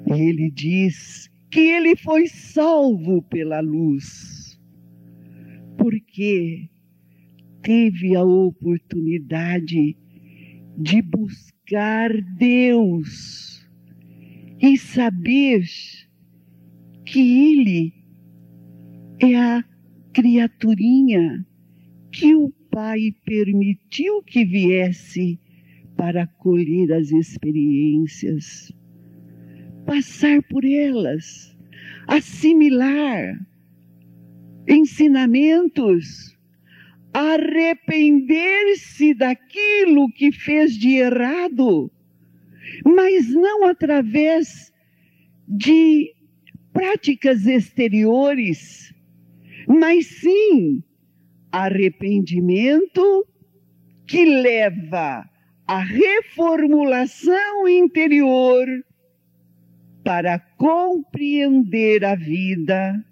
E ele diz que ele foi salvo pela luz, porque teve a oportunidade de buscar Deus e saber que ele é a criaturinha que o Pai permitiu que viesse para colher as experiências, passar por elas, assimilar ensinamentos, arrepender-se daquilo que fez de errado, mas não através de práticas exteriores, mas sim arrependimento que leva à reformulação interior para compreender a vida,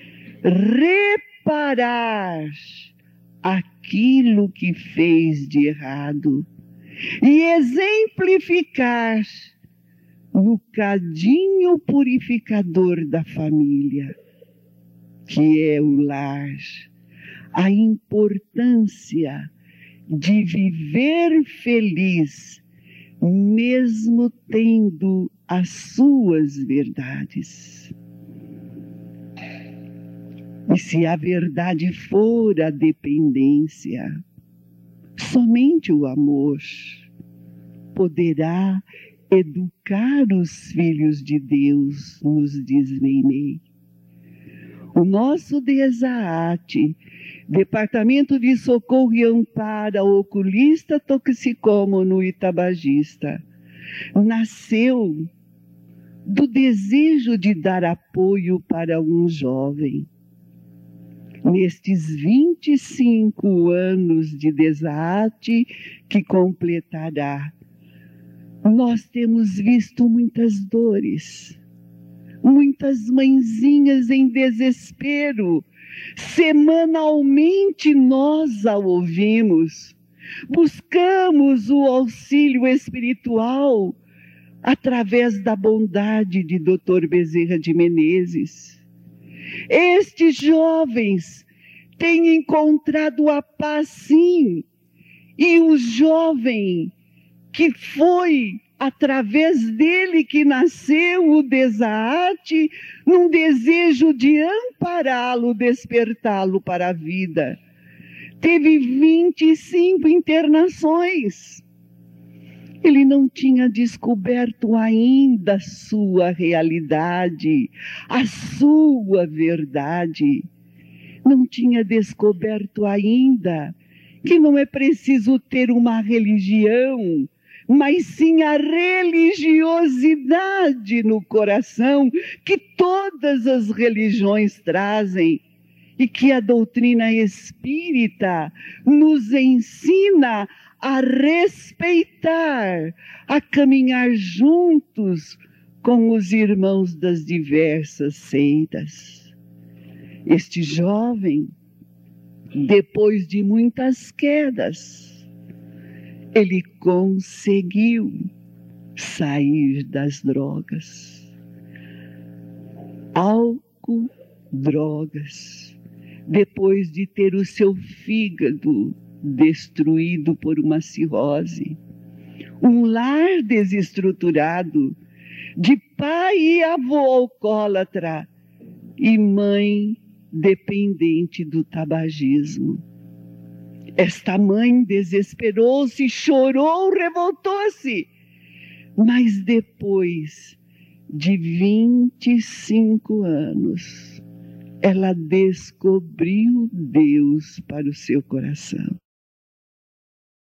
reparar aquilo que fez de errado e exemplificar no cadinho purificador da família, que é o lar, a importância de viver feliz, mesmo tendo as suas verdades. E se a verdade for a dependência, somente o amor poderá educar os filhos de Deus, nos diz Meimei. O nosso DESAAT, Departamento de Socorro e Amparo ao Oculista Toxicômano e Tabagista, nasceu do desejo de dar apoio para um jovem. Nestes 25 anos de DESAAT que completará, nós temos visto muitas dores, muitas mãezinhas em desespero. Semanalmente nós a ouvimos, buscamos o auxílio espiritual através da bondade de Dr. Bezerra de Menezes. Estes jovens têm encontrado a paz, sim, e o jovem que foi através dele que nasceu o DESAAT, num desejo de ampará-lo, despertá-lo para a vida. Teve 25 internações. Ele não tinha descoberto ainda a sua realidade, a sua verdade. Não tinha descoberto ainda que não é preciso ter uma religião, mas sim a religiosidade no coração que todas as religiões trazem e que a doutrina espírita nos ensina a respeitar, a caminhar juntos com os irmãos das diversas seitas. Este jovem, depois de muitas quedas, ele conseguiu sair das drogas. Álcool, drogas. Depois de ter o seu fígado destruído por uma cirrose, um lar desestruturado, de pai e avô alcoólatra e mãe dependente do tabagismo. Esta mãe desesperou-se, chorou, revoltou-se, mas depois de 25 anos, ela descobriu Deus para o seu coração.